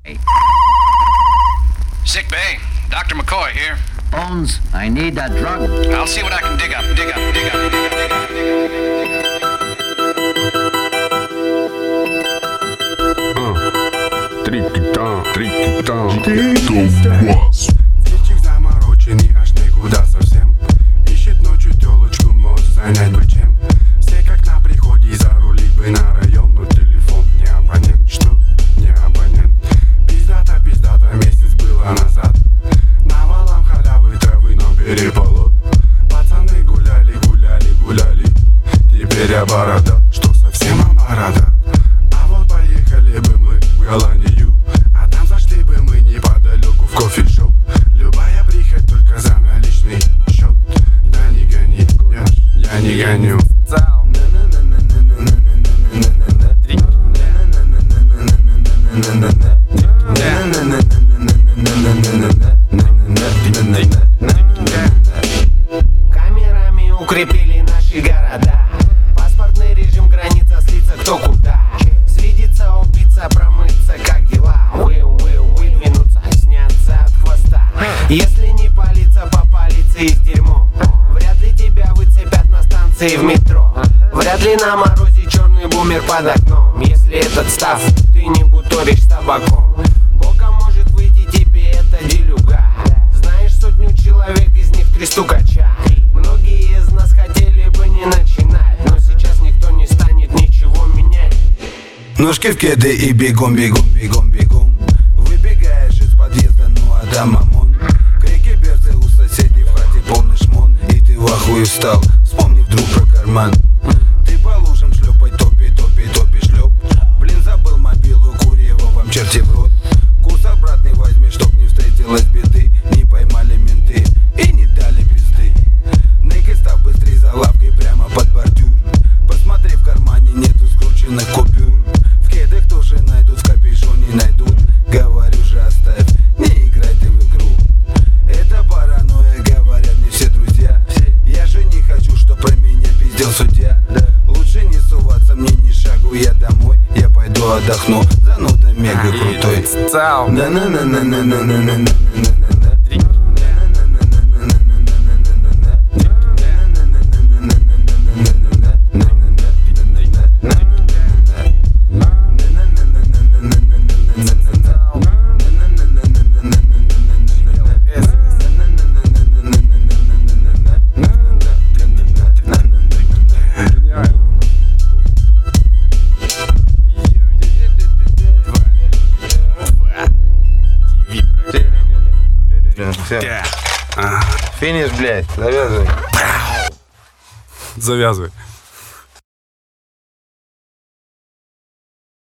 Sick bay. Dr. McCoy here. Bones, I need that drug. I'll see what I can dig up. Птичек замороченный, аж никуда совсем. Ищет ночью телочку, может занять бы чем. Все как на приходе, зарулить бы на район. Но телефон не абонент, что? Не абонент. Пиздата, месяц было назад. Навалом халявы травы, но переполох. Пацаны гуляли. Теперь я борода, что совсем борода. А вот поехали бы мы в Голландию, а там зашли бы мы неподалеку в кофешоп. Любая прихоть только за наличный счет. Да не гони, я не гоню. Камерами укрепили наши города. Паспортный режим, граница, слиться кто куда. Свидеться, убиться, промыться, как дела. Выдвинуться, сняться от хвоста. Если не палиться, попалиться и с дерьмом. Вряд ли тебя выцепят на станции в метро. Вряд ли на морозе черный бумер под окном. Если этот став, ты не буторишь с табаком. Боком может выйти тебе эта делюга. Знаешь сотню человек, из них 3 стукача. Многие из нас хотели бы не начинать, но сейчас никто не станет ничего менять. Ножки в кеды и бегом. Выбегаешь из подъезда, ну а там мамон. Крики берцы у соседей, в хате полный шмон. И ты в ахуе встал, вспомни вдруг про карман. Ты по лужам шлепай, топи, шлеп. Блин, забыл мобилу, курево вам черти в рот. Курс обратный возьми, чтоб не встретилась беды. Не поймали менты и не дали пизды. Ныкай, став быстрей за лавкой прямо под бордюр. Посмотри, в кармане нету скрученных купюр. В кедах тоже найдут, в капюшоне найдут. Говорю же, оставь, не играй ты в игру. Это паранойя, говорят мне все друзья. Я же не хочу, чтоб про меня пиздел судья. Лучше не суваться, мне ни шагу, я домой. Я пойду отдохну, зануда мега крутой. Финиш, блядь, завязывай. Завязывай.